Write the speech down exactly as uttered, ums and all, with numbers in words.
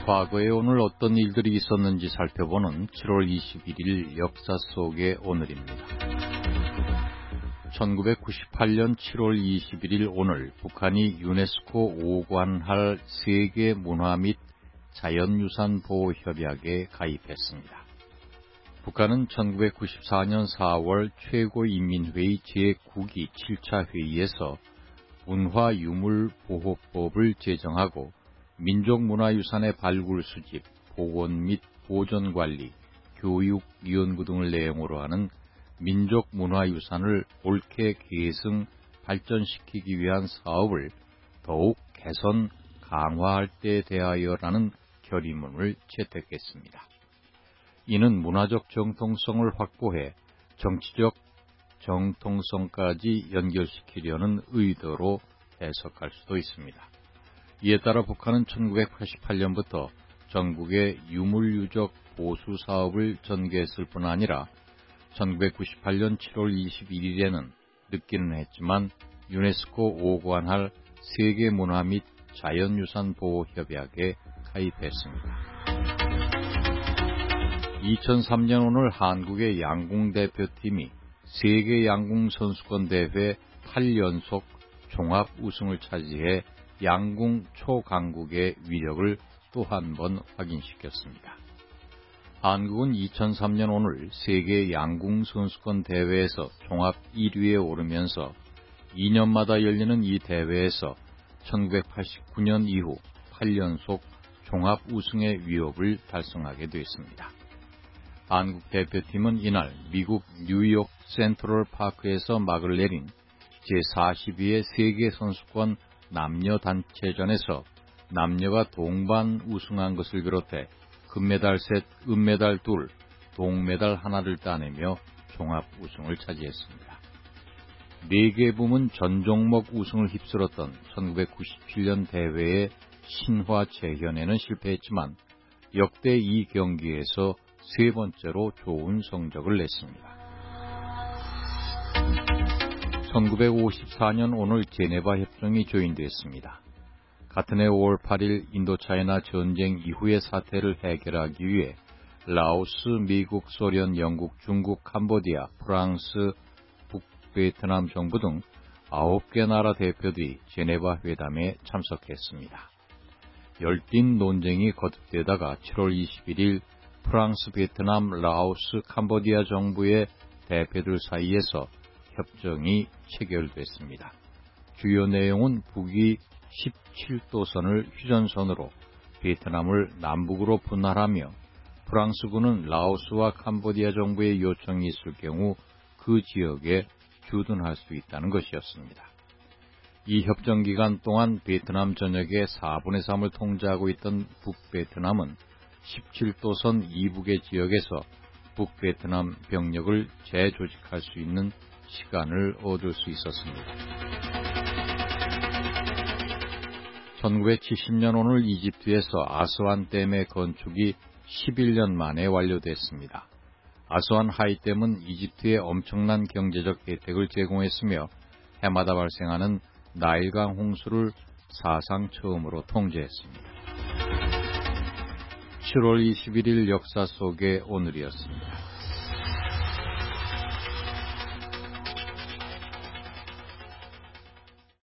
과거에 오늘 어떤 일들이 있었는지 살펴보는 칠월 이십일일 역사 속의 오늘입니다. 천구백구십팔년 칠월 이십일일 오늘 북한이 유네스코 오관할 세계문화 및 자연유산보호협약에 가입했습니다. 북한은 천구백구십사년 사월 최고인민회의 제구기 칠차 회의에서 문화유물보호법을 제정하고 민족문화유산의 발굴 수집, 복원 및 보존관리, 교육, 연구 등을 내용으로 하는 민족문화유산을 옳게 계승, 발전시키기 위한 사업을 더욱 개선, 강화할 때 대하여라는 결의문을 채택했습니다. 이는 문화적 정통성을 확보해 정치적 정통성까지 연결시키려는 의도로 해석할 수도 있습니다. 이에 따라 북한은 천구백팔십팔년부터 전국의 유물유적 보수 사업을 전개했을 뿐 아니라 천구백구십팔년 칠월 이십일일에는 늦기는 했지만 유네스코 오관할 세계문화 및 자연유산보호협약에 가입했습니다. 이천삼년 오늘 한국의 양궁대표팀이 세계양궁선수권대회 팔 연속 종합 우승을 차지해 양궁 초강국의 위력을 또 한 번 확인시켰습니다. 한국은 이천삼년 오늘 세계 양궁선수권 대회에서 종합 일 위에 오르면서 이 년마다 열리는 이 대회에서 천구백팔십구년 이후 팔 연속 종합 우승의 위협을 달성하게 됐습니다. 한국 대표팀은 이날 미국 뉴욕 센트럴 파크에서 막을 내린 제사십이회 세계선수권 남녀 단체전에서 남녀가 동반 우승한 것을 비롯해 금메달 셋, 은메달 둘, 동메달 하나를 따내며 종합 우승을 차지했습니다. 네 개 부문 전 종목 우승을 휩쓸었던 천구백구십칠년 대회의 신화 재현에는 실패했지만 역대 이 경기에서 세 번째로 좋은 성적을 냈습니다. 천구백오십사년 오늘 제네바 협정이 조인됐습니다. 같은 해 오월 팔일 인도차이나 전쟁 이후의 사태를 해결하기 위해 라오스, 미국, 소련, 영국, 중국, 캄보디아, 프랑스, 북베트남 정부 등 아홉 개 나라 대표들이 제네바 회담에 참석했습니다. 열띤 논쟁이 거듭되다가 칠월 이십일일 프랑스, 베트남, 라오스, 캄보디아 정부의 대표들 사이에서 협정이 체결됐습니다. 주요 내용은 북이 십칠도선을 휴전선으로 베트남을 남북으로 분할하며 프랑스군은 라오스와 캄보디아 정부의 요청이 있을 경우 그 지역에 주둔할 수 있다는 것이었습니다. 이 협정 기간 동안 베트남 전역의 사분의 삼을 통제하고 있던 북베트남은 십칠도선 이북의 지역에서 북베트남 병력을 재조직할 수 있는 시간을 얻을 수 있었습니다. 천구백칠십년 오늘 이집트에서 아스완 댐의 건축이 십일년 만에 완료됐습니다. 아스완 하이댐은 이집트에 엄청난 경제적 혜택을 제공했으며 해마다 발생하는 나일강 홍수를 사상 처음으로 통제했습니다. 칠월 이십일일 역사 속의 오늘이었습니다.